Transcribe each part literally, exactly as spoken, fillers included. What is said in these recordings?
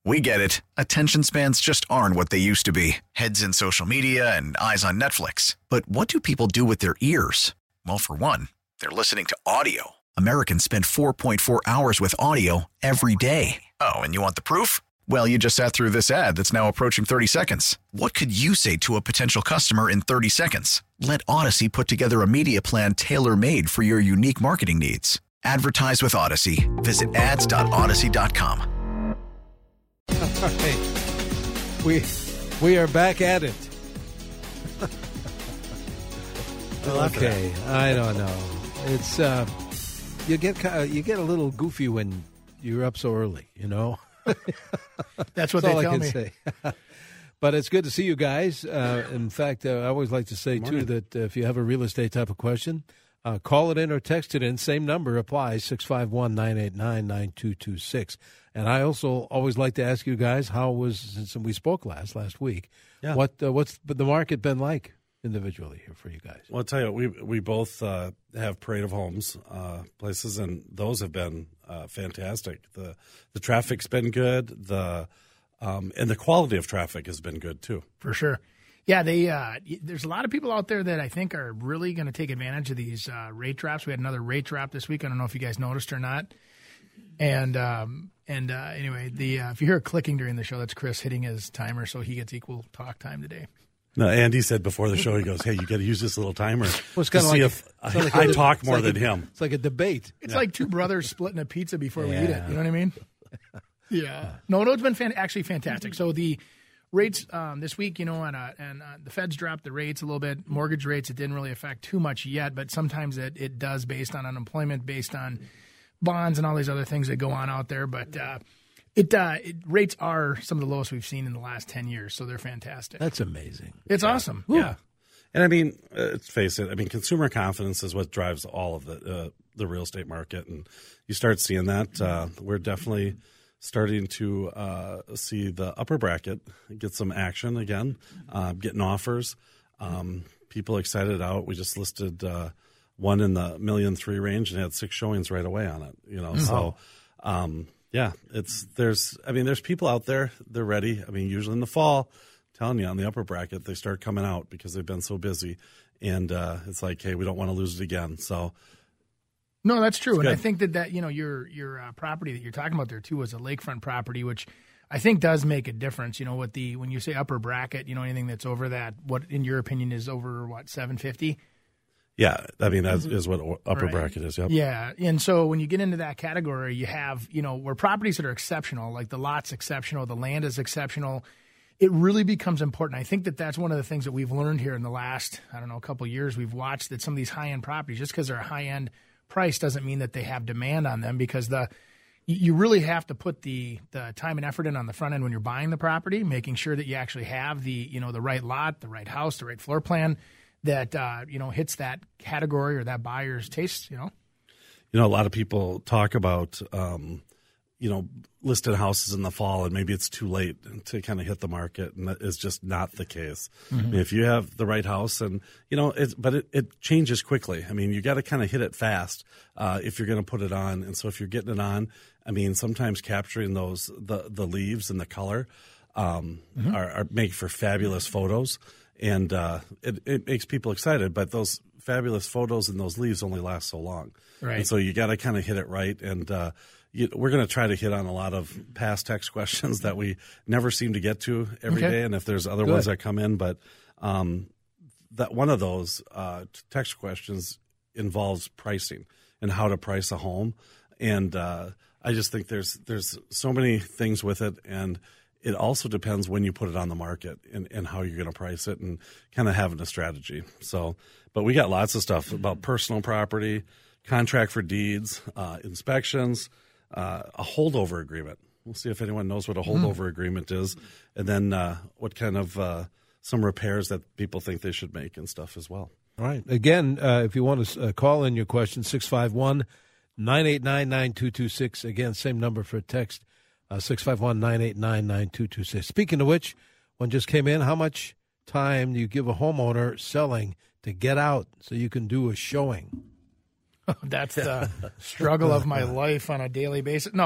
We get it. Attention spans just aren't what they used to be. Heads in social media and eyes on Netflix. But what do people do with their ears? Well, for one, they're listening to audio. Americans spend four point four hours with audio every day. Oh, and you want the proof? Well, you just sat through this ad that's now approaching thirty seconds. What could you say to a potential customer in thirty seconds? Let Odyssey put together a media plan tailor-made for your unique marketing needs. Advertise with Odyssey. Visit ads dot odyssey dot com. All right. We, we are back at it. Okay, I don't know. It's uh, you get uh, you get a little goofy when you're up so early, you know. That's what That's they all tell I can me. say. But it's good to see you guys. Uh, in fact, uh, I always like to say too that uh, if you have a real estate type of question, uh, call it in or text it in. Same number applies: six five one nine eight nine nine two two six. And I also always like to ask you guys, how was, since we spoke last last week, yeah. what uh, what's the market been like individually here for you guys? Well, I'll tell you, we we both uh, have Parade of Homes uh, places, and those have been uh, fantastic. The the traffic's been good, the um, and the quality of traffic has been good too. For sure. Yeah, they. Uh, there's a lot of people out there that I think are really going to take advantage of these uh, rate drops. We had another rate drop this week. I don't know if you guys noticed or not. And um, and uh, anyway, the uh, if you hear clicking during the show, that's Chris hitting his timer, so he gets equal talk time today. No, Andy said before the show, he goes, "Hey, you got to use this little timer Well, it's to kinda see like if a- it's like I, a- I talk it's more like than a- him." It's like a debate. It's like two brothers splitting a pizza before we eat it. Yeah. You know what I mean? Yeah. No, no, it's been fan- actually fantastic. So the rates um, this week, you know, and, uh, and uh, the Feds dropped the rates a little bit. Mortgage rates, it didn't really affect too much yet, but sometimes it, it does based on unemployment, based on bonds and all these other things that go on out there. But uh, it, uh, it rates are some of the lowest we've seen in the last ten years, so they're fantastic. That's amazing. It's awesome. Yeah. And I mean, uh, let's face it. I mean, consumer confidence is what drives all of the uh, the real estate market, and you start seeing that. Uh, we're definitely starting to uh, see the upper bracket get some action again, uh, getting offers. Um, people excited out. We just listed uh, one in the million three range and had six showings right away on it. You know, so um, yeah, it's there's. I mean, there's people out there. They're ready. I mean, usually in the fall. Telling you on the upper bracket, they start coming out because they've been so busy, and uh, it's like, hey, we don't want to lose it again. So, no, that's true, and good. I think that that you know your your uh, property that you're talking about there too was a lakefront property, which I think does make a difference. You know, with the when you say upper bracket, you know, anything that's over that, what in your opinion is over what seven fifty? yeah, I mean that is what upper Right. bracket is. Yep. Yeah, and so when you get into that category, you have you know where properties that are exceptional, like the lot's exceptional, the land is exceptional. It really becomes important. I think that that's one of the things that we've learned here in the last, I don't know, a couple of years. We've watched that some of these high-end properties, just because they're a high-end price doesn't mean that they have demand on them, because the you really have to put the the time and effort in on the front end when you're buying the property, making sure that you actually have the you know the right lot, the right house, the right floor plan that uh, you know hits that category or that buyer's taste. You know, You know, a lot of people talk about, um, you know, listed houses in the fall, and maybe it's too late to kind of hit the market, and that is just not the case. Mm-hmm. I mean, if you have the right house, and you know, it's, but it, it changes quickly. I mean, you got to kind of hit it fast uh, if you're going to put it on. And so, if you're getting it on, I mean, sometimes capturing those the the leaves and the color um, Mm-hmm. are, are make for fabulous photos, and uh, it it makes people excited. But those fabulous photos and those leaves only last so long, Right. And so you got to kind of hit it right, and uh, you, we're going to try to hit on a lot of past text questions that we never seem to get to every day. Okay. And if there's other Good. ones that come in, but um, that one of those uh, text questions involves pricing and how to price a home, and uh, I just think there's there's so many things with it, and it also depends when you put it on the market and, and how you're going to price it, and kind of having a strategy. So, but we got lots of stuff about personal property, contract for deeds, uh, inspections, uh, a holdover agreement. We'll see if anyone knows what a holdover agreement is, and then uh, what kind of uh, some repairs that people think they should make and stuff as well. All right. Again, uh, if you want to uh, call in your question, six five one, nine eight nine, nine two two six. Again, same number for text, uh, six five one, nine eight nine, nine two two six. Speaking of which, one just came in. How much time do you give a homeowner selling to get out so you can do a showing? that's the struggle of my life on a daily basis. No,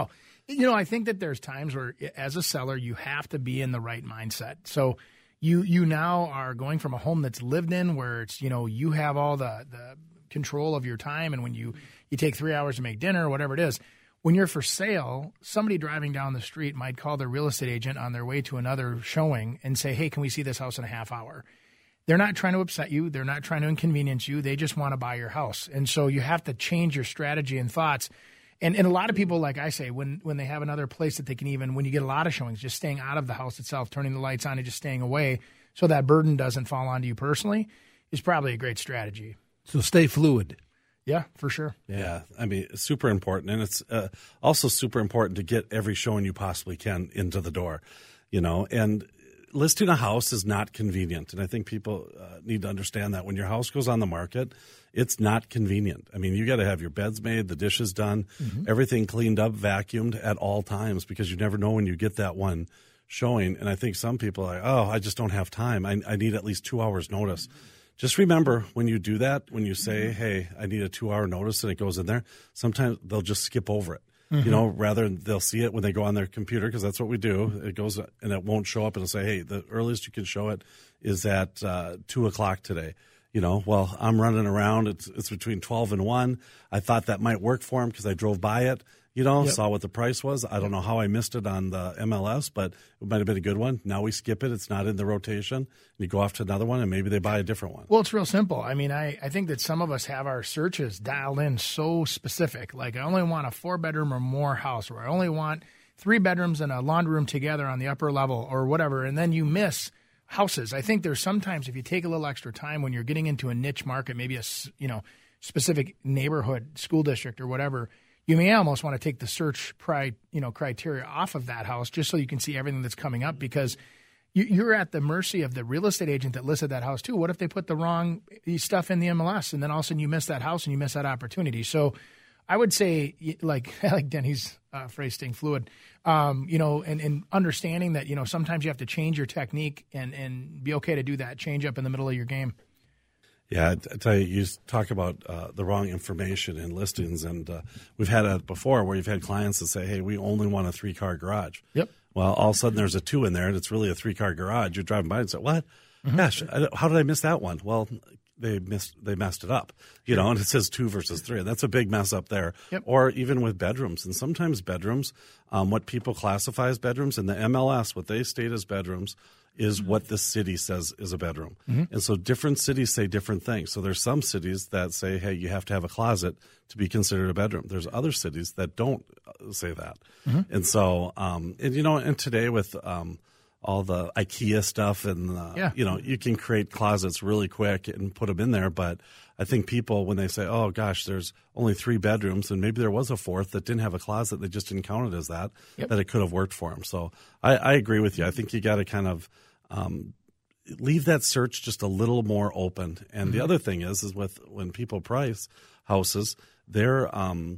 You know, I think that there's times where, as a seller, you have to be in the right mindset. So you you now are going from a home that's lived in, where it's, you know, you have all the, the control of your time, and when you, you take three hours to make dinner or whatever it is. When you're for sale, somebody driving down the street might call their real estate agent on their way to another showing and say, hey, can we see this house in a half hour? They're not trying to upset you. They're not trying to inconvenience you. They just want to buy your house. And so you have to change your strategy and thoughts. And and a lot of people, like I say, when, when they have another place that they can even, when you get a lot of showings, just staying out of the house itself, turning the lights on and just staying away so that burden doesn't fall onto you personally is probably a great strategy. So stay fluid. Yeah, for sure. Yeah. yeah. I mean, it's super important. And it's uh, also super important to get every showing you possibly can into the door, you know, and listing a house is not convenient. And I think people uh, need to understand that when your house goes on the market, it's not convenient. I mean, you got to have your beds made, the dishes done, mm-hmm. everything cleaned up, vacuumed at all times, because you never know when you get that one showing. And I think some people are like, oh, I just don't have time. I, I need at least two hours notice. Just remember, when you do that, when you say, hey, I need a two-hour notice, and it goes in there, sometimes they'll just skip over it. Mm-hmm. You know, rather they'll see it when they go on their computer, because that's what we do. It goes and it won't show up. It'll say, hey, the earliest you can show it is at uh, two o'clock today. You know, well, I'm running around. It's it's between twelve and one. I thought that might work for him because I drove by it. You know, yep. saw what the price was. I don't know how I missed it on the M L S, but it might have been a good one. Now we skip it. It's not in the rotation. And you go off to another one, and maybe they buy a different one. Well, it's real simple. I mean, I, I think that some of us have our searches dialed in so specific. Like, I only want a four-bedroom or more house, or I only want three bedrooms and a laundry room together on the upper level or whatever, and then you miss houses. I think there's sometimes, if you take a little extra time when you're getting into a niche market, maybe a you know specific neighborhood, school district, or whatever, you may almost want to take the search pri, you know, criteria off of that house just so you can see everything that's coming up, because you, you're at the mercy of the real estate agent that listed that house too. What if they put the wrong stuff in the M L S, and then all of a sudden you miss that house and you miss that opportunity? So I would say, like like Denny's uh, phrase, staying fluid, um, you know, and, and understanding that, you know, sometimes you have to change your technique and, and be okay to do that change up in the middle of your game. Yeah, I tell you, you talk about uh, the wrong information in listings, and uh, we've had it before where you've had clients that say, hey, we only want a three-car garage. Yep. Well, all of a sudden there's a two in there, and it's really a three-car garage. You're driving by and say, what? Mm-hmm. Gosh, I, how did I miss that one? Well, they missed they messed it up, you know, and it says two versus three. That's a big mess up there. Yep. Or even with bedrooms. And sometimes bedrooms, um, what people classify as bedrooms in the M L S, what they state as bedrooms, is what the city says is a bedroom. Mm-hmm. And so different cities say different things. So there's some cities that say, hey, you have to have a closet to be considered a bedroom. There's other cities that don't say that. Mm-hmm. And so, um, and you know, and today with um, all the IKEA stuff and, uh, yeah. you know, you can create closets really quick and put them in there. But I think people, when they say, oh, gosh, there's only three bedrooms, and maybe there was a fourth that didn't have a closet, they just didn't count it as that, yep. that it could have worked for them. So I, I agree with you. I think you got to kind of um, leave that search just a little more open. And mm-hmm. the other thing is, is with when people price houses, they're um,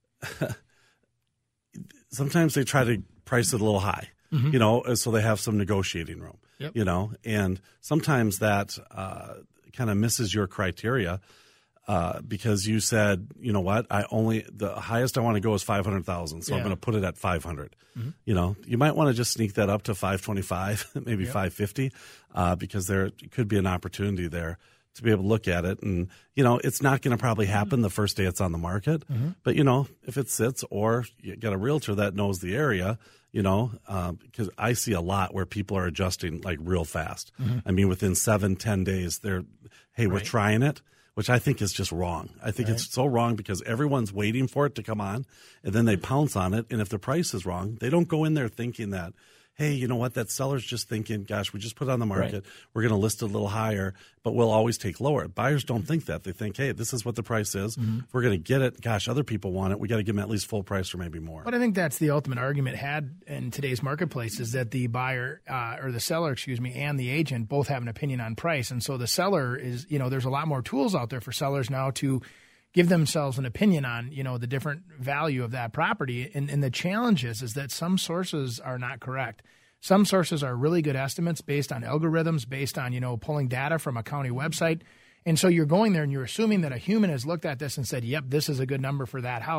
sometimes they try to price it a little high. Mm-hmm. You know, so they have some negotiating room, yep. you know, and sometimes that uh, kind of misses your criteria uh, because you said, you know what, I only, the highest I want to go is five hundred thousand. So yeah. I'm going to put it at five hundred. Mm-hmm. You know, you might want to just sneak that up to five twenty-five, maybe yep. five fifty, uh, because there could be an opportunity there to be able to look at it. And, you know, it's not going to probably happen mm-hmm. the first day it's on the market. Mm-hmm. But, you know, if it sits, or you got a realtor that knows the area, you know, um, because I see a lot where people are adjusting like real fast. Mm-hmm. I mean, within seven, ten days, they're, hey, right. we're trying it, which I think is just wrong. I think right. it's so wrong because everyone's waiting for it to come on, and then they pounce on it. And if the price is wrong, they don't go in there thinking that, hey, you know what, that seller's just thinking, gosh, we just put it on the market. Right. We're going to list it a little higher, but we'll always take lower. Buyers don't think that. They think, hey, this is what the price is. Mm-hmm. If we're going to get it, gosh, other people want it. We got to give them at least full price or maybe more. But I think that's the ultimate argument had in today's marketplace, is that the buyer uh, or the seller, excuse me, and the agent both have an opinion on price. And so the seller is, you know, there's a lot more tools out there for sellers now to give themselves an opinion on, you know, the different value of that property. And, and the challenge is, is that some sources are not correct. Some sources are really good estimates based on algorithms, based on, you know, pulling data from a county website. And so you're going there and you're assuming that a human has looked at this and said, yep, this is a good number for that house.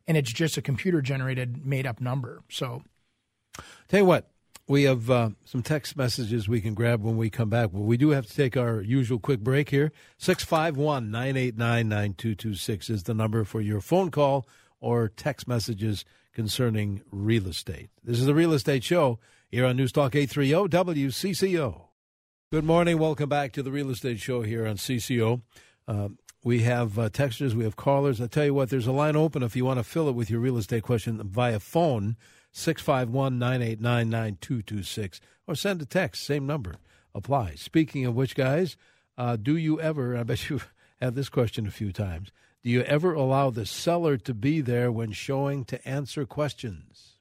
and it's just a computer-generated, made-up number. So, tell you what, we have uh, some text messages we can grab when we come back. But we do have to take our usual quick break here. six five one, nine eight nine, nine two two six is the number for your phone call or text messages concerning real estate. This is the Real Estate Show here on News Talk eight thirty W C C O. Good morning. Welcome back to the Real Estate Show here on C C O. Uh, we have uh, texters. We have callers. I tell you what, there's a line open if you want to fill it with your real estate question via phone, six five one, nine eight nine, nine two two six, or send a text, same number applies. Speaking of which, guys, uh, do you ever, I bet you've had this question a few times, do you ever allow the seller to be there when showing to answer questions?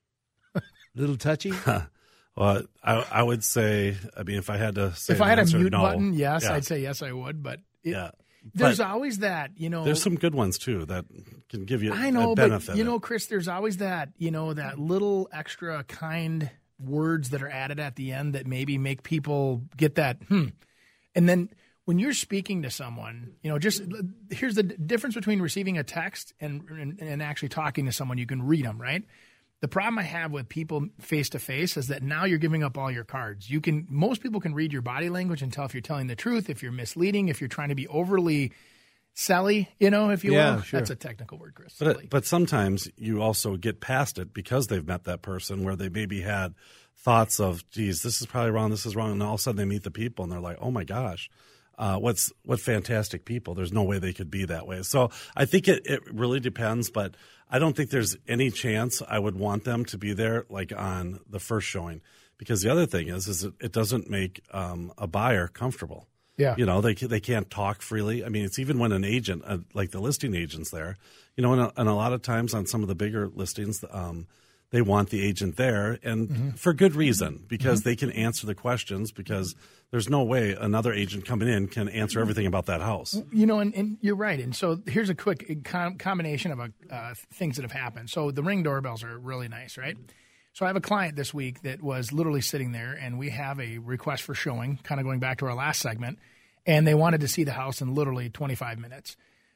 Little touchy? Well, I, I would say, I mean, if I had to say if I had answer, a mute no. button, yes, yeah. I'd say yes, I would. But it, yeah. there's But always that, you know. There's some good ones, too, that can give you I know, a benefit. but, you know, Chris, there's always that, you know, that little extra kind words that are added at the end that maybe make people get that, hmm. And then when you're speaking to someone, you know, just here's the difference between receiving a text and, and, and actually talking to someone. You can read them, right? The problem I have with people face-to-face is that now you're giving up all your cards. You can, most people can read your body language and tell if you're telling the truth, if you're misleading, if you're trying to be overly selly, you know, if you yeah, will. Sure. That's a technical word, Chris. But, but sometimes you also get past it because they've met that person where they maybe had thoughts of, geez, this is probably wrong, this is wrong, and all of a sudden they meet the people and they're like, oh my gosh. Uh, what's what fantastic people. There's no way they could be that way. So I think it, it really depends, but I don't think there's any chance I would want them to be there like on the first showing, because the other thing is is it, it doesn't make um, a buyer comfortable. Yeah. You know, they they can't talk freely. I mean, it's even when an agent, uh, like the listing agent's there, you know, and a, and a lot of times on some of the bigger listings, um, they want the agent there, and mm-hmm. for good reason, because mm-hmm. they can answer the questions, because there's no way another agent coming in can answer everything about that house. You know, and, and you're right. And so here's a quick com- combination of uh, things that have happened. So the Ring doorbells are really nice, right? So I have a client this week that was literally sitting there, and we have a request for showing, kind of going back to our last segment, and they wanted to see the house in literally twenty-five minutes.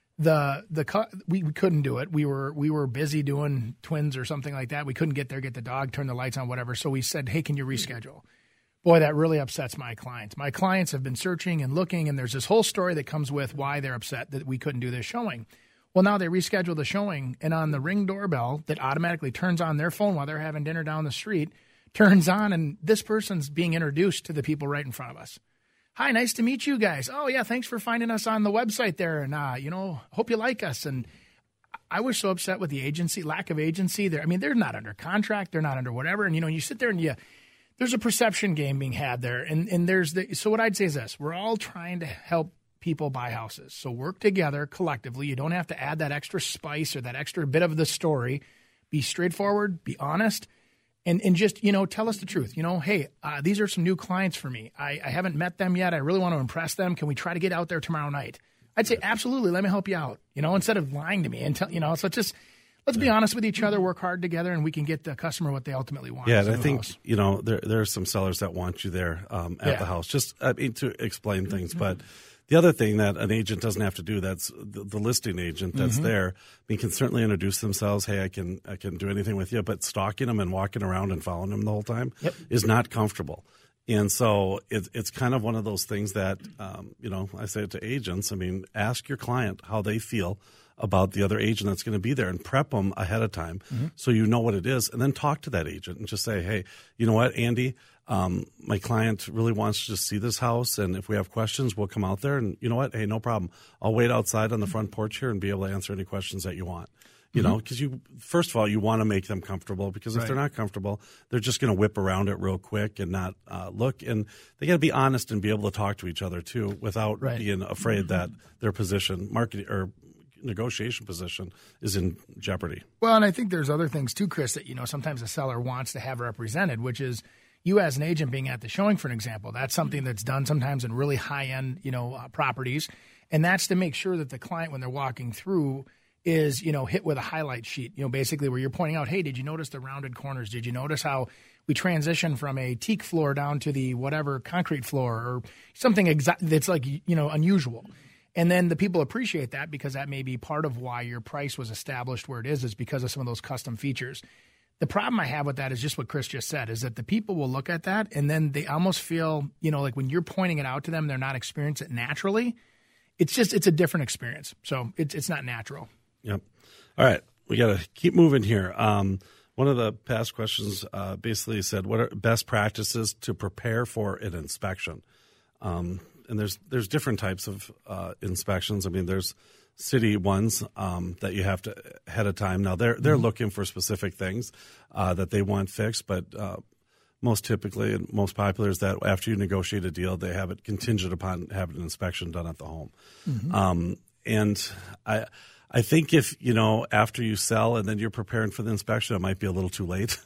The the we, we couldn't do it. We were we were busy doing twins or something like that. We couldn't get there, get the dog, turn the lights on, whatever. So we said, hey, can you reschedule? Boy, that really upsets my clients. My clients have been searching and looking, and there's this whole story that comes with why they're upset that we couldn't do this showing. Well, now they reschedule the showing, and on the Ring doorbell that automatically turns on their phone while they're having dinner down the street, turns on, and this person's being introduced to the people right in front of us. Hi, nice to meet you guys. Oh, yeah, thanks for finding us on the website there. And, uh, you know, hope you like us. And I was so upset with the agency, lack of agency. They're, I mean, they're not under contract. They're not under whatever. And, you know, you sit there and you, there's a perception game being had there. And, and there's the, so what I'd say is this, we're all trying to help people buy houses. So work together collectively. You don't have to add that extra spice or that extra bit of the story. Be straightforward, be honest. And and just, you know, tell us the truth. You know, hey, uh, these are some new clients for me. I, I haven't met them yet. I really want to impress them. Can we try to get out there tomorrow night? I'd say, absolutely. Let me help you out, you know, instead of lying to me and tell, you know, so just let's be honest with each other, work hard together, and we can get the customer what they ultimately want. Yeah, and I think, house. you know, there, there are some sellers that want you there um, at yeah. the house, just I mean, to explain things. But the other thing that an agent doesn't have to do, that's the, the listing agent that's mm-hmm. there, I mean, can certainly introduce themselves. Hey, I can I can do anything with you, but stalking them and walking around and following them the whole time yep. is not comfortable. And so it, it's kind of one of those things that, um, you know, I say it to agents. I mean, ask your client how they feel about the other agent that's going to be there and prep them ahead of time mm-hmm. so you know what it is. And then talk to that agent and just say, hey, you know what, Andy, um, my client really wants to just see this house. And if we have questions, we'll come out there. And you know what? Hey, no problem. I'll wait outside on the front porch here and be able to answer any questions that you want. You mm-hmm. know, because you, first of all, you want to make them comfortable, because if right. they're not comfortable, they're just going to whip around it real quick and not uh, look. And they got to be honest and be able to talk to each other too, without right. being afraid that their position, marketing or negotiation position, is in jeopardy. Well, and I think there's other things too, Chris, that, you know, sometimes a seller wants to have represented, which is you as an agent being at the showing, for an example. That's something that's done sometimes in really high-end, you know, uh, properties. And that's to make sure that the client, when they're walking through, is, you know, hit with a highlight sheet, you know, basically where you're pointing out, hey, did you notice the rounded corners? Did you notice how we transition from a teak floor down to the whatever concrete floor or something exa- that's like, you know, unusual? And then the people appreciate that because that may be part of why your price was established where it is, is because of some of those custom features. The problem I have with that is just what Chris just said, is that the people will look at that and then they almost feel, you know, like when you're pointing it out to them, they're not experiencing it naturally. It's just, it's a different experience. So it's it's not natural. Yep. All right. We got to keep moving here. Um, one of the past questions uh, basically said, what are best practices to prepare for an inspection? Um, and there's there's different types of uh, inspections. I mean, there's city ones um, that you have to ahead of time. Now, they're they're mm-hmm. looking for specific things uh, that they want fixed, but uh, most typically and most popular is that after you negotiate a deal, they have it contingent upon having an inspection done at the home. Mm-hmm. Um, and I I think if, you know, after you sell and then you're preparing for the inspection, it might be a little too late.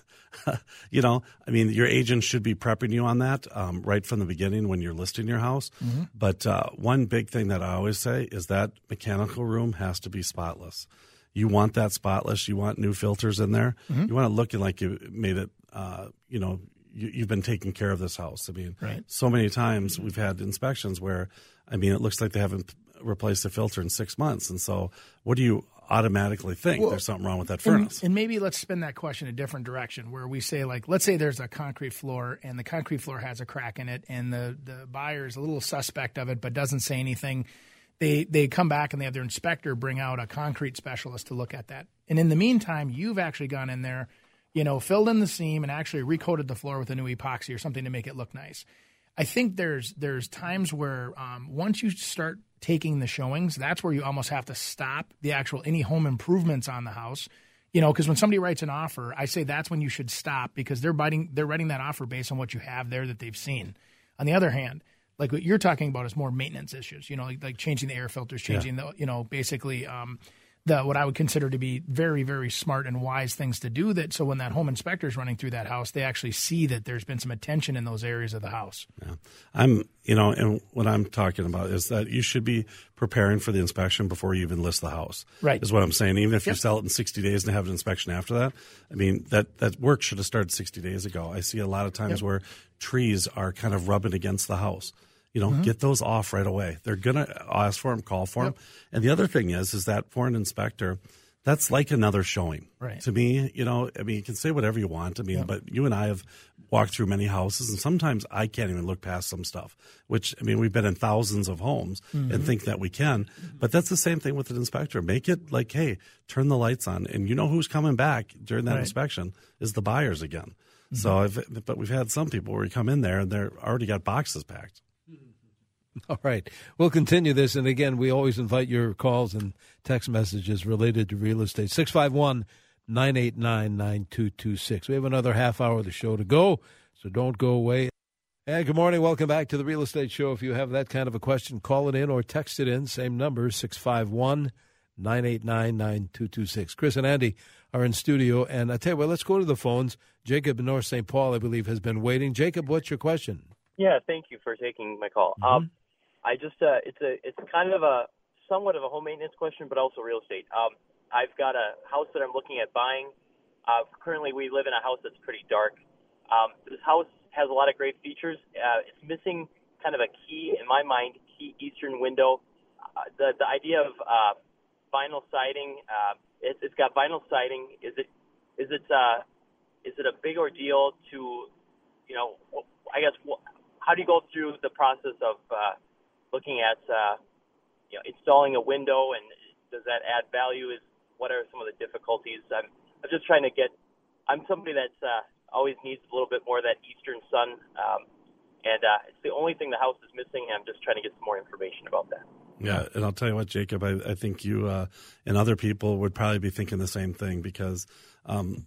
You know, I mean, your agent should be prepping you on that um, right from the beginning when you're listing your house. Mm-hmm. But uh, one big thing that I always say is that mechanical room has to be spotless. You want that spotless. You want new filters in there. Mm-hmm. You want it looking like you made it, uh, you know, you, you've been taking care of this house. I mean, right. So many times we've had inspections where, I mean, it looks like they haven't replaced the filter in six months. And so what do you automatically think? Well, there's something wrong with that furnace? And, and maybe let's spin that question a different direction where we say, like, let's say there's a concrete floor and the concrete floor has a crack in it and the, the buyer is a little suspect of it but doesn't say anything. They they come back and they have their inspector bring out a concrete specialist to look at that. And in the meantime, you've actually gone in there, you know, filled in the seam and actually recoated the floor with a new epoxy or something to make it look nice. I think there's there's times where um, once you start taking the showings, that's where you almost have to stop the actual any home improvements on the house. You know, because when somebody writes an offer, I say that's when you should stop because they're writing they're writing that offer based on what you have there that they've seen. On the other hand, like what you're talking about is more maintenance issues, you know, like, like changing the air filters, changing yeah. the, you know, basically um, the what I would consider to be very, very smart and wise things to do that. So when that home inspector is running through that house, they actually see that there's been some attention in those areas of the house. Yeah. I'm, you know, and what I'm talking about is that you should be preparing for the inspection before you even list the house. Right. Is what I'm saying. Even if yep. you sell it in sixty days and have an inspection after that, I mean, that, that work should have started sixty days ago. I see a lot of times yep. where trees are kind of rubbing against the house. You know, mm-hmm. get those off right away. They're going to ask for them, call for yep. them. And the other thing is, is that for an inspector, that's like another showing. Right. To me, you know, I mean, you can say whatever you want. I mean, yep. but you and I have walked through many houses, and sometimes I can't even look past some stuff, which, I mean, we've been in thousands of homes mm-hmm. and think that we can. But that's the same thing with an inspector. Make it like, hey, turn the lights on. And you know who's coming back during that right. inspection is the buyers again. Mm-hmm. So, I've, but we've had some people where you come in there and they're already got boxes packed. All right. We'll continue this. And again, we always invite your calls and text messages related to real estate. six five one, nine eight nine, nine two two six. We have another half hour of the show to go, so don't go away. And good morning. Welcome back to the Real Estate Show. If you have that kind of a question, call it in or text it in. Same number, six five one, nine eight nine, nine two two six. Chris and Andy are in studio. And I tell you what, let's go to the phones. Jacob in North Saint Paul, I believe, has been waiting. Jacob, what's your question? Yeah, thank you for taking my call. Mm-hmm. Um, I just uh, it's a it's kind of a somewhat of a home maintenance question, but also real estate. Um, I've got a house that I'm looking at buying. Uh, currently, we live in a house that's pretty dark. Um, this house has a lot of great features. Uh, it's missing kind of a key, in my mind, key eastern window. Uh, the the idea of uh, vinyl siding. Uh, it, it's got vinyl siding. Is it is it uh, is it a big ordeal to, you know, I guess how do you go through the process of uh, looking at, uh, you know, installing a window, and does that add value? Is what are some of the difficulties? I'm, I'm just trying to get. I'm somebody that's uh, always needs a little bit more of that eastern sun, um, and uh, it's the only thing the house is missing. And I'm just trying to get some more information about that. Yeah, and I'll tell you what, Jacob, I, I think you uh, and other people would probably be thinking the same thing because um,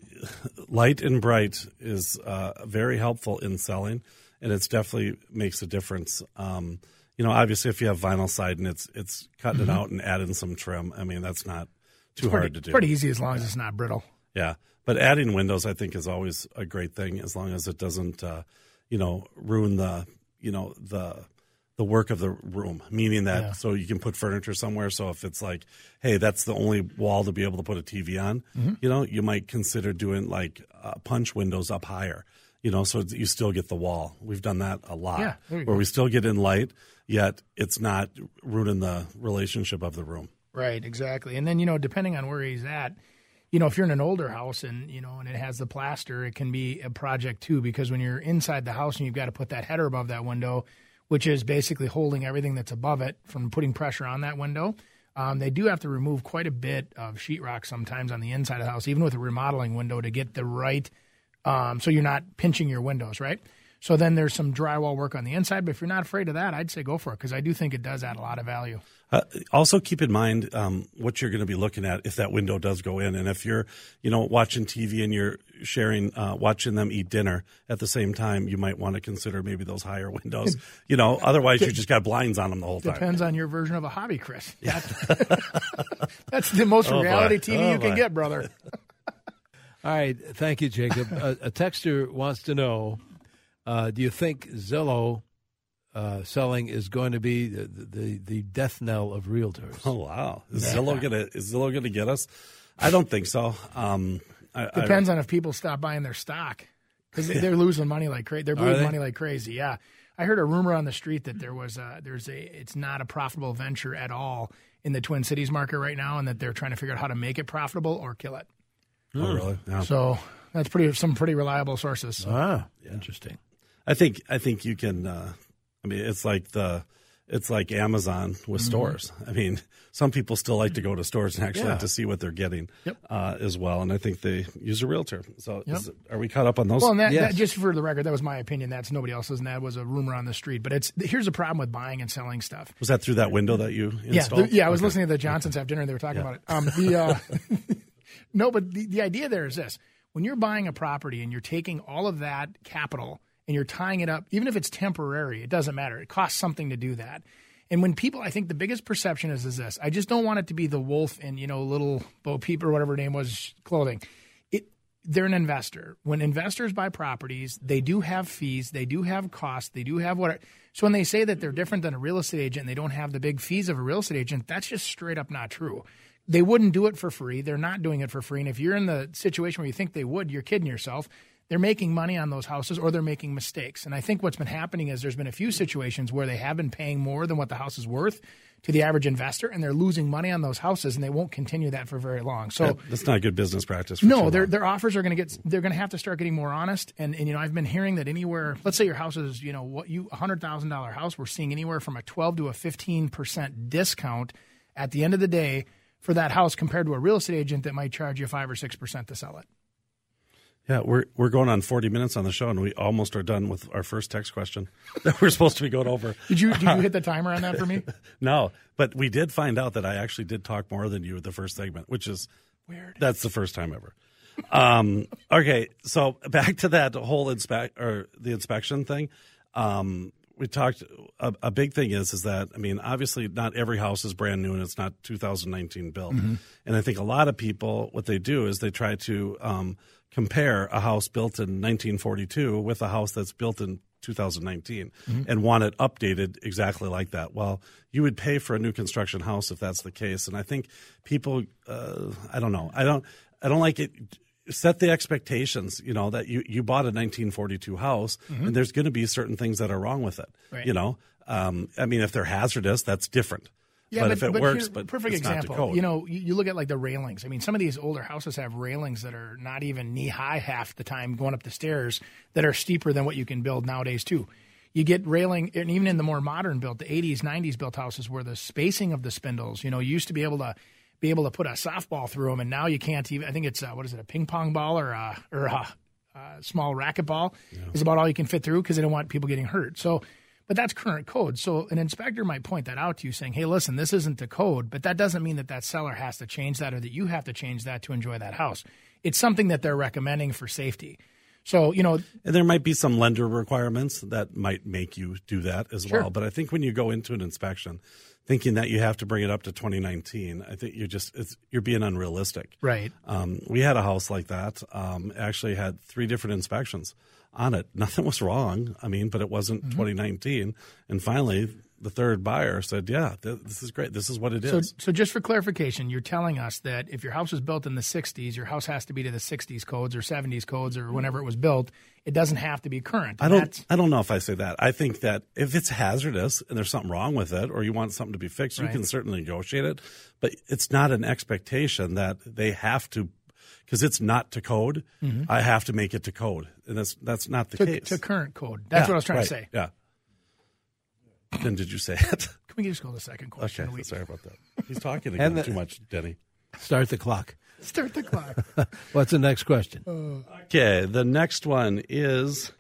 light and bright is uh, very helpful in selling, and it's definitely makes a difference. Um, You know, obviously, if you have vinyl siding, it's it's cutting mm-hmm. it out and adding some trim. I mean, that's not too pretty, hard to do. Pretty easy as long yeah. as it's not brittle. Yeah, but adding windows, I think, is always a great thing as long as it doesn't, uh, you know, ruin the you know the the work of the room. Meaning that yeah. so you can put furniture somewhere. So if it's like, hey, that's the only wall to be able to put a T V on, mm-hmm. you know, you might consider doing like uh, punch windows up higher. You know, so you still get the wall. We've done that a lot, Yeah, there you where go. we still get in light, yet it's not ruining the relationship of the room. Right, exactly. And then, you know, depending on where he's at, you know, if you're in an older house and, you know, and it has the plaster, it can be a project too, because when you're inside the house and you've got to put that header above that window, which is basically holding everything that's above it from putting pressure on that window, um, they do have to remove quite a bit of sheetrock sometimes on the inside of the house, even with a remodeling window, to get the right, um, so you're not pinching your windows, right? So then there's some drywall work on the inside, but if you're not afraid of that, I'd say go for it, because I do think it does add a lot of value. Uh, also, keep in mind um, what you're going to be looking at if that window does go in, and if you're, you know, watching T V and you're sharing, uh, watching them eat dinner at the same time, you might want to consider maybe those higher windows. You know, otherwise you just got blinds on them the whole time. Depends on your version of a hobby, Chris. That's, that's the most Oh, reality boy. T V Oh, you can boy. get, brother. All right. Thank you, Jacob. a, a texter wants to know, uh, do you think Zillow uh, selling is going to be the, the, the death knell of realtors? Oh wow, is Zillow gonna is Zillow gonna get us? I don't think so. Um, I, Depends on if people stop buying their stock, because they're losing money like crazy. They're losing they? money like crazy. Yeah, I heard a rumor on the street that there was a, there's a it's not a profitable venture at all in the Twin Cities market right now, and that they're trying to figure out how to make it profitable or kill it. I, oh really? Yeah. So that's pretty some pretty reliable sources. Ah, interesting. I think I think you can. Uh, I mean, it's like the it's like Amazon with Mm-hmm. stores. I mean, some people still like to go to stores and actually Yeah. like to see what they're getting Yep. uh, as well. And I think they use a realtor. So Yep. is, are we caught up on those? Well, and that, Yes. that, just for the record, that was my opinion. That's nobody else's, and that was a rumor on the street. But it's here's the problem with buying and selling stuff. Was that through that window that you Yeah, installed? the, yeah. I was Okay. listening to the Johnsons have dinner, and they were talking about it. Um, the uh, no, but the, the idea there is this: when you're buying a property and you're taking all of that capital and you're tying it up, even if it's temporary, it doesn't matter. It costs something to do that. And when people, I think the biggest perception is is this: I just don't want it to be the wolf in, you know, little Bo Peep or whatever her name was clothing. It they're an investor. When investors buy properties, they do have fees, they do have costs, they do have what. So when they say that they're different than a real estate agent and they don't have the big fees of a real estate agent, that's just straight up not true. They wouldn't do it for free. They're not doing it for free. And if you're in the situation where you think they would, you're kidding yourself. They're making money on those houses, or they're making mistakes. And I think what's been happening is there's been a few situations where they have been paying more than what the house is worth to the average investor, and they're losing money on those houses, and they won't continue that for very long. So Yeah, that's not a good business practice. For no, too their long. their offers are going to get. They're going to have to start getting more honest. And, and you know, I've been hearing that anywhere. Let's say your house is, you know, what you a hundred thousand dollar house. We're seeing anywhere from a twelve to a fifteen percent discount at the end of the day for that house compared to a real estate agent that might charge you five or six percent to sell it. Yeah, we're we're going on forty minutes on the show, and we almost are done with our first text question that we're supposed to be going over. Did you did you hit the timer on that for me? No, but we did find out that I actually did talk more than you at the first segment, which is Weird. That's the first time ever. Um, okay, so back to that whole inspect or the inspection thing. Um, we talked. A, a big thing is is that I mean, obviously, not every house is brand new, and it's not two thousand nineteen built. Mm-hmm. And I think a lot of people, what they do is they try to um, compare a house built in nineteen forty-two with a house that's built in two thousand nineteen Mm-hmm. and want it updated exactly like that. Well, you would pay for a new construction house if that's the case. And I think people, uh, I don't know, I don't, I don't like it. Set the expectations, you know, that you, you bought a nineteen forty-two house Mm-hmm. and there's going to be certain things that are wrong with it. Right. You know, um, I mean, if they're hazardous, that's different. Yeah, but, but if it but works, here- but perfect it's not to example. code. You know, you, you look at like the railings. I mean, some of these older houses have railings that are not even knee high half the time going up the stairs, that are steeper than what you can build nowadays too. You get railing, and even in the more modern built, the eighties, nineties built houses, where the spacing of the spindles, you know, you used to be able to be able to put a softball through them, and now you can't even. I think it's uh, what is it, a ping pong ball or a or a, a small racquetball is about all you can fit through because they don't want people getting hurt. So. But that's current code. So an inspector might point that out to you saying, hey, listen, this isn't the code, but that doesn't mean that that seller has to change that or that you have to change that to enjoy that house. It's something that they're recommending for safety. So, you know. And there might be some lender requirements that might make you do that as Sure. well. But I think when you go into an inspection thinking that you have to bring it up to twenty nineteen, I think you're just it's, you're being unrealistic. Right. Um, we had a house like that. Um, actually had three different inspections on it. Nothing was wrong. I mean, but it wasn't mm-hmm. twenty nineteen. And finally, the third buyer said, yeah, th- this is great. This is what it so, is. So just for clarification, you're telling us that if your house was built in the sixties, your house has to be to the sixties codes or seventies codes or whenever it was built. It doesn't have to be current. I don't I don't know if I say that. I think that if it's hazardous and there's something wrong with it or you want something to be fixed, right. you can certainly negotiate it. But it's not an expectation that they have to, because it's not to code, mm-hmm. I have to make it to code. And that's that's not the to, case. To current code. That's yeah, what I was trying right. to say. Yeah. Then did you say it? Can we just go to the second question? Okay, sorry about that. He's talking again the, too much, Denny. Start the clock. Start the clock. What's the next question? Uh, okay, the next one is,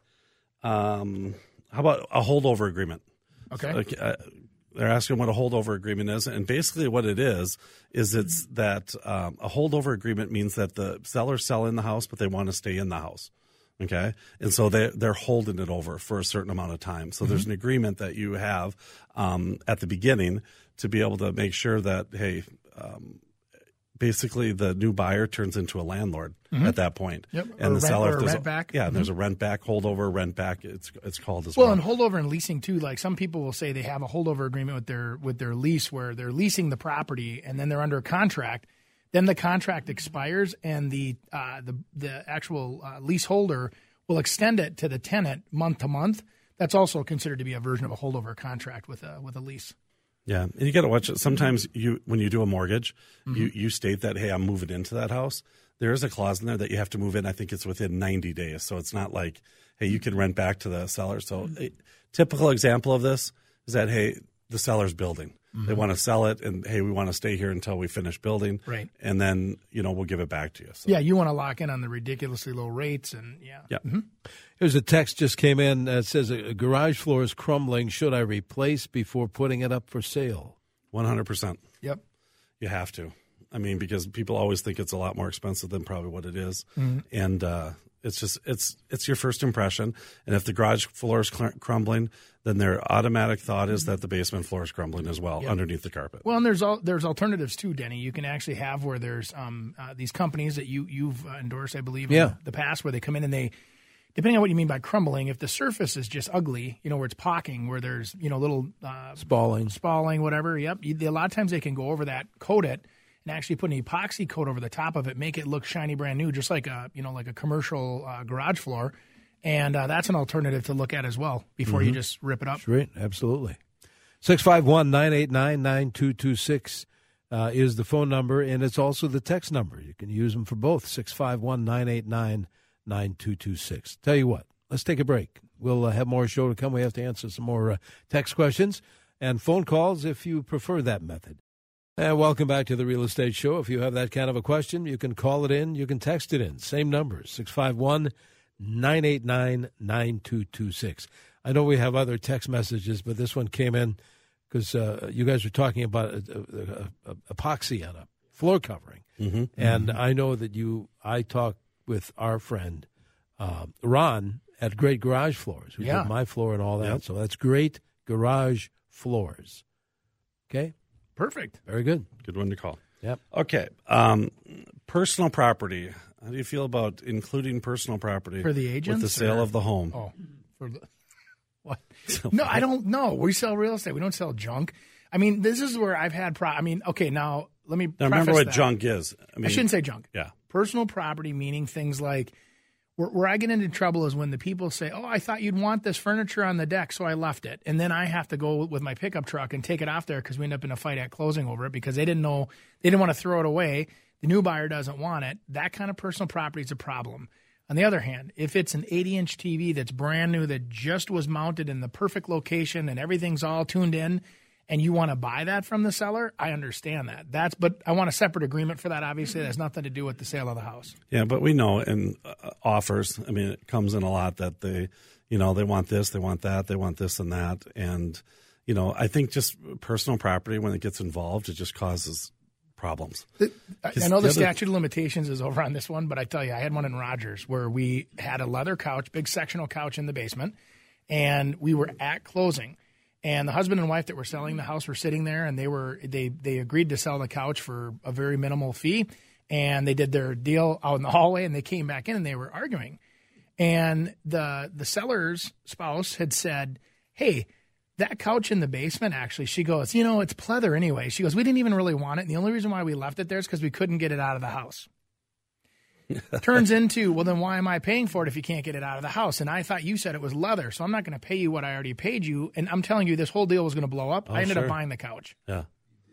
um, how about a holdover agreement? Okay. So, okay uh, they're asking what a holdover agreement is, and basically what it is is it's that um, a holdover agreement means that the seller's selling the house, but they want to stay in the house. Okay. And so they, they're holding it over for a certain amount of time. So mm-hmm. there's an agreement that you have um, at the beginning to be able to make sure that, hey, um, basically the new buyer turns into a landlord mm-hmm. at that point. Yep. And or the rent, seller, or there's rent a, back. Yeah, mm-hmm. there's a rent back, holdover, rent back. It's it's called as well. well. Well, and holdover and leasing too. Like some people will say they have a holdover agreement with their with their lease where they're leasing the property and then they're under a contract. Then the contract expires and the uh, the the actual uh, leaseholder will extend it to the tenant month to month. That's also considered to be a version of a holdover contract with a with a lease. Yeah, and you got to watch it. Sometimes you, when you do a mortgage, mm-hmm. you, you state that, hey, I'm moving into that house. There is a clause in there that you have to move in. I think it's within ninety days. So it's not like, hey, you can rent back to the seller. So a typical example of this is that, hey, the seller's building. Mm-hmm. They want to sell it, and, hey, we want to stay here until we finish building. Right. And then, you know, we'll give it back to you. So. Yeah, you want to lock in on the ridiculously low rates. and Yeah. Yeah. Mm-hmm. Here's a text just came in that says, a garage floor is crumbling. Should I replace before putting it up for sale? one hundred percent. Yep. You have to. I mean, because people always think it's a lot more expensive than probably what it is. Mm-hmm. And uh, it's just, it's it's your first impression. And if the garage floor is cr- crumbling, then their automatic thought is that the basement floor is crumbling as well, yep. underneath the carpet. Well, and there's all, there's alternatives too, Denny. You can actually have where there's um, uh, these companies that you, you've endorsed, I believe, yeah. in the past, where they come in and they, depending on what you mean by crumbling, if the surface is just ugly, you know, where it's pocking, where there's, you know, little uh, spalling, spalling, whatever. Yep. You, a lot of times they can go over that, coat it, and actually put an epoxy coat over the top of it, make it look shiny, brand new, just like a, you know, like a commercial uh, garage floor. And uh, that's an alternative to look at as well before mm-hmm. you just rip it up. Great, absolutely. six five one, nine eight nine, nine two two six uh, is the phone number, and it's also the text number. You can use them for both, six five one, nine eight nine, nine two two six. Tell you what, let's take a break. We'll uh, have more show to come. We have to answer some more uh, text questions and phone calls if you prefer that method. And welcome back to the Real Estate Show. If you have that kind of a question, you can call it in. You can text it in. Same number, six five one, nine eight nine, nine two two six. I know we have other text messages, but this one came in because uh, you guys were talking about a, a, a, a epoxy on a floor covering. Mm-hmm. And mm-hmm. I know that you, I talked with our friend uh, Ron at Great Garage Floors, who yeah. did my floor and all that. Yep. So that's Great Garage Floors. Okay? Perfect. Very good. Good one to call. Yep. Okay. Um, personal property. How do you feel about including personal property for the agents with the sale or? of the home? Oh, for the what? No, I don't know. We sell real estate. We don't sell junk. I mean, this is where I've had. Pro- I mean, okay, now let me. Now remember what that. junk is. I mean, I shouldn't say junk. Yeah. Personal property meaning things like. Where, where I get into trouble is when the people say, oh, I thought you'd want this furniture on the deck, so I left it. And then I have to go with my pickup truck and take it off there because we end up in a fight at closing over it because they didn't know, they didn't want to throw it away. The new buyer doesn't want it. That kind of personal property is a problem. On the other hand, if it's an eighty-inch T V that's brand new that just was mounted in the perfect location and everything's all tuned in, and you want to buy that from the seller, I understand that. That's, but I want a separate agreement for that, obviously. That has nothing to do with the sale of the house. Yeah, but we know in uh, offers, I mean, it comes in a lot that they, you know, they want this, they want that, they want this and that. And, you know, I think just personal property, when it gets involved, it just causes problems. I, I know the, the statute other... of limitations is over on this one, but I tell you, I had one in Rogers where we had a leather couch, big sectional couch in the basement, and we were at closing. And the husband and wife that were selling the house were sitting there, and they were they they agreed to sell the couch for a very minimal fee. And they did their deal out in the hallway, and they came back in, and they were arguing. And the the seller's spouse had said, hey, that couch in the basement, actually, she goes, you know, it's pleather anyway. She goes, we didn't even really want it. And the only reason why we left it there is because we couldn't get it out of the house. Turns into, well, then why am I paying for it if you can't get it out of the house? And I thought you said it was leather, so I'm not going to pay you what I already paid you. And I'm telling you, this whole deal was going to blow up. Oh, I ended sure. up buying the couch. Yeah.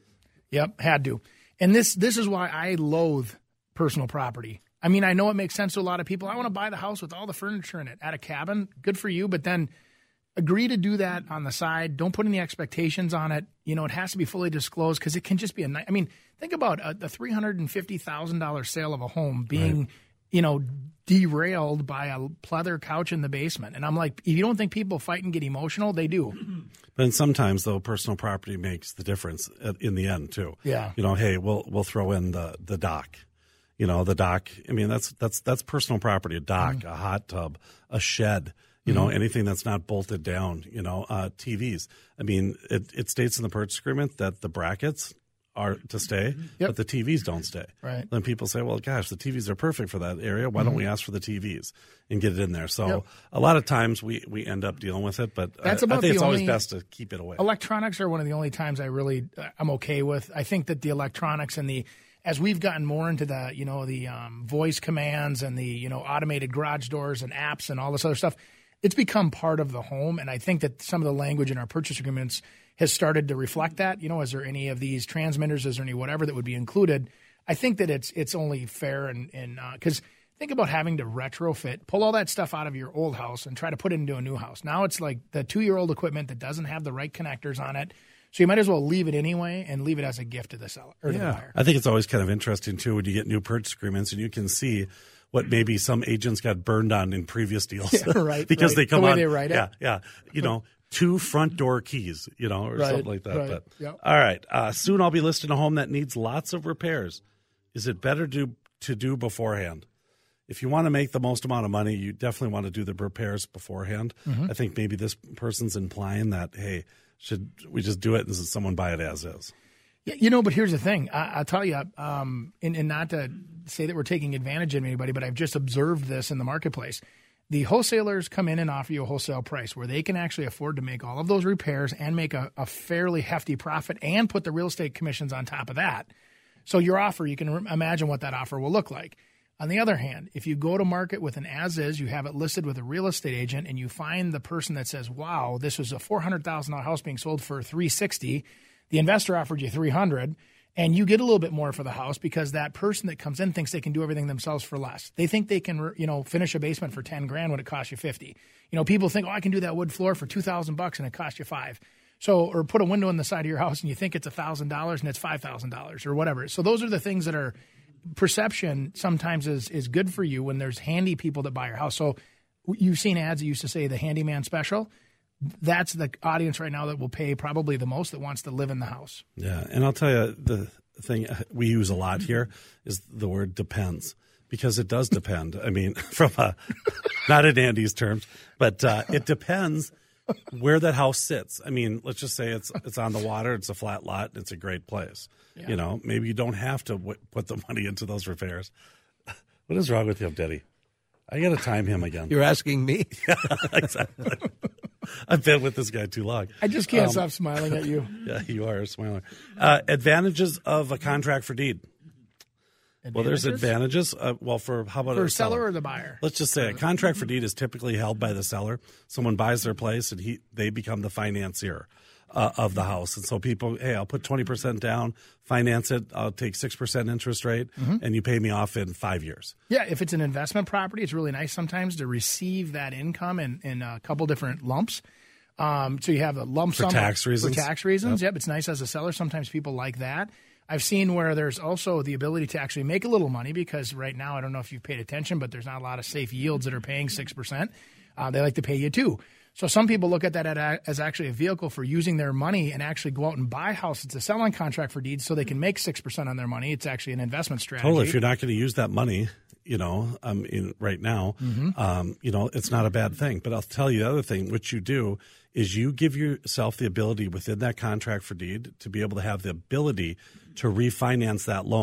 Yep, had to. And this this is why I loathe personal property. I mean, I know it makes sense to a lot of people. I want to buy the house with all the furniture in it at a cabin. Good for you, but then agree to do that on the side. Don't put any expectations on it. You know, it has to be fully disclosed because it can just be a nice. I mean, think about a, a three hundred fifty thousand dollars sale of a home being, right. you know, derailed by a pleather couch in the basement. And I'm like, if you don't think people fight and get emotional, they do. But sometimes, though, personal property makes the difference in the end, too. Yeah. You know, hey, we'll we'll throw in the, the dock. You know, the dock, I mean, that's that's that's personal property, a dock, mm-hmm. a hot tub, a shed, you mm-hmm. know, anything that's not bolted down, you know, uh, T Vs. I mean, it, it states in the purchase agreement that the brackets are to stay, yep. but the T Vs don't stay. Right. Then people say, well, gosh, the T Vs are perfect for that area. Why mm-hmm. don't we ask for the T Vs and get it in there? So yep. a lot of times we, we end up dealing with it, but That's I, about I think the it's only, always best to keep it away. Electronics are one of the only times I really, uh, I'm okay with. I think that the electronics and the, as we've gotten more into the, you know, the um, voice commands and the, you know, automated garage doors and apps and all this other stuff, it's become part of the home. And I think that some of the language in our purchase agreements has started to reflect that. You know, is there any of these transmitters, is there any whatever that would be included? I think that it's it's only fair and and because uh, think about having to retrofit, pull all that stuff out of your old house and try to put it into a new house. Now it's like the two-year-old equipment that doesn't have the right connectors on it. So you might as well leave it anyway and leave it as a gift to the seller or to yeah. the buyer. I think it's always kind of interesting, too, when you get new purchase agreements and you can see what maybe some agents got burned on in previous deals. Yeah, right. because right. they come the way on. they write it. Yeah, yeah. You know, two front door keys, you know, or right, something like that. right. But Yep. All right. Uh, soon I'll be listing a home that needs lots of repairs. Is it better to, to do beforehand? If you want to make the most amount of money, you definitely want to do the repairs beforehand. Mm-hmm. I think maybe this person's implying that, hey, should we just do it and someone buy it as is? Yeah, you know, but here's the thing. I, I'll tell you, um, and, and not to say that we're taking advantage of anybody, but I've just observed this in the marketplace. The wholesalers come in and offer you a wholesale price where they can actually afford to make all of those repairs and make a, a fairly hefty profit and put the real estate commissions on top of that. So your offer, you can re- imagine what that offer will look like. On the other hand, if you go to market with an as-is, you have it listed with a real estate agent, and you find the person that says, wow, this was a four hundred thousand dollars house being sold for three hundred sixty thousand dollars, the investor offered you three hundred thousand dollars, and you get a little bit more for the house because that person that comes in thinks they can do everything themselves for less. They think they can, you know, finish a basement for ten grand when it costs you fifty. You know, people think, oh, I can do that wood floor for two thousand bucks and it costs you five. So, or put a window in the side of your house and you think it's one thousand dollars and it's five thousand dollars or whatever. So those are the things that are perception sometimes is is good for you when there's handy people that buy your house. So you've seen ads that used to say the handyman special. That's the audience right now that will pay probably the most that wants to live in the house. Yeah, and I'll tell you, the thing we use a lot here is the word depends, because it does depend. I mean, from a, not in Andy's terms, but uh, it depends where that house sits. I mean, let's just say it's it's on the water, it's a flat lot, it's a great place. Yeah. You know, maybe you don't have to w- put the money into those repairs. What is wrong with him, Denny? I got to time him again. You're asking me? Yeah, exactly. I've been with this guy too long. I just can't um, stop smiling at you. Yeah, you are a smiler. Uh, advantages of a contract for deed. Advantages? Well, there's advantages. Uh, well, for how about for a a seller seller or the buyer? Let's just say a contract for deed is typically held by the seller. Someone buys their place, and he they become the financier uh, of the house. And so people, hey, I'll put twenty percent down, finance it. I'll take six percent interest rate, mm-hmm. and you pay me off in five years. Yeah, if it's an investment property, it's really nice sometimes to receive that income in, in a couple different lumps. Um, so you have a lump for sum tax reasons. For tax reasons, yep. yep. It's nice as a seller. Sometimes people like that. I've seen where there's also the ability to actually make a little money because right now, I don't know if you've paid attention, but there's not a lot of safe yields that are paying six percent. Uh, they like to pay you two. So some people look at that as actually a vehicle for using their money and actually go out and buy a house. It's a sell-on contract for deeds so they can make six percent on their money. It's actually an investment strategy. Totally. If you're not going to use that money, you know, um, in, right now, mm-hmm. um, you know, it's not a bad thing. But I'll tell you the other thing, which you do is you give yourself the ability within that contract for deed to be able to have the ability to refinance that loan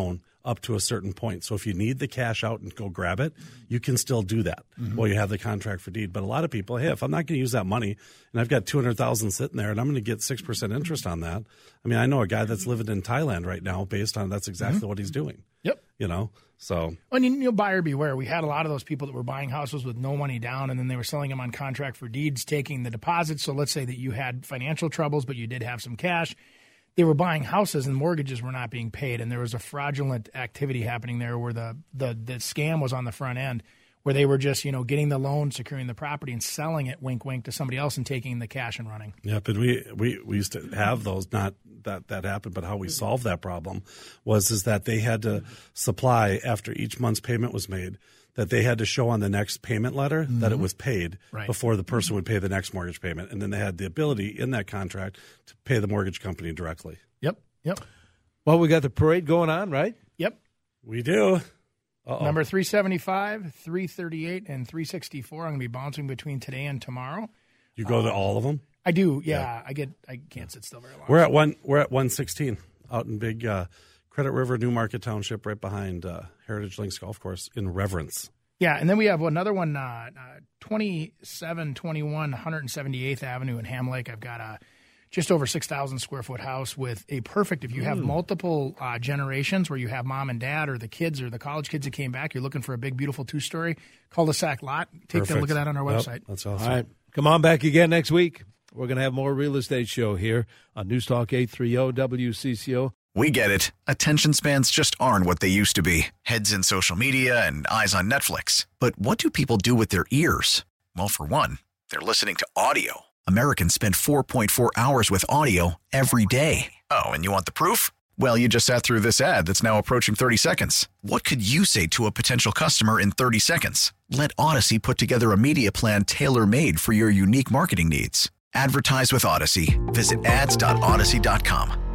up to a certain point. So if you need the cash out and go grab it, you can still do that mm-hmm. while you have the contract for deed. But a lot of people, hey, if I'm not going to use that money and I've got two hundred thousand dollars sitting there and I'm going to get six percent interest on that. I mean, I know a guy that's living in Thailand right now based on that's exactly mm-hmm. what he's doing. Yep. You know, so. And you know, buyer beware. We had a lot of those people that were buying houses with no money down and then they were selling them on contract for deeds, taking the deposits. So let's say that you had financial troubles, but you did have some cash. They were buying houses and mortgages were not being paid, and there was a fraudulent activity happening there where the, the, the scam was on the front end, where they were just, you know, getting the loan, securing the property, and selling it, wink, wink, to somebody else and taking the cash and running. Yeah, but we, we, we used to have those, not that that happened, but how we solved that problem was is that they had to supply, after each month's payment was made, that they had to show on the next payment letter mm-hmm. that it was paid right. before the person would pay the next mortgage payment. And then they had the ability in that contract to pay the mortgage company directly. Yep, yep. Well, we got the parade going on, right? Yep. We do. Uh-oh. Number three seventy-five, three thirty-eight, and three sixty-four. I'm going to be bouncing between today and tomorrow. You go um, to all of them? I do, yeah. yeah. I get. I can't sit still very long. We're at one. We're at one sixteen out in big uh, Credit River, Newmarket Township, right behind uh, Heritage Links Golf Course in Reverence. Yeah, and then we have another one, uh, uh, twenty-seven twenty-one one seventy-eighth Avenue in Ham Lake. I've got a just over six thousand square foot house with a perfect, if you have mm. multiple uh, generations where you have mom and dad or the kids or the college kids that came back, you're looking for a big, beautiful two-story cul-de-sac lot. Take Perfect. a look at that on our yep, website. That's awesome. All right, come on back again next week. We're going to have more Real Estate Show here on News Talk eight thirty W C C O. We get it. Attention spans just aren't what they used to be. Heads in social media and eyes on Netflix. But what do people do with their ears? Well, for one, they're listening to audio. Americans spend four point four hours with audio every day. Oh, and you want the proof? Well, you just sat through this ad that's now approaching thirty seconds. What could you say to a potential customer in thirty seconds? Let Odyssey put together a media plan tailor-made for your unique marketing needs. Advertise with Odyssey. Visit ads dot odyssey dot com.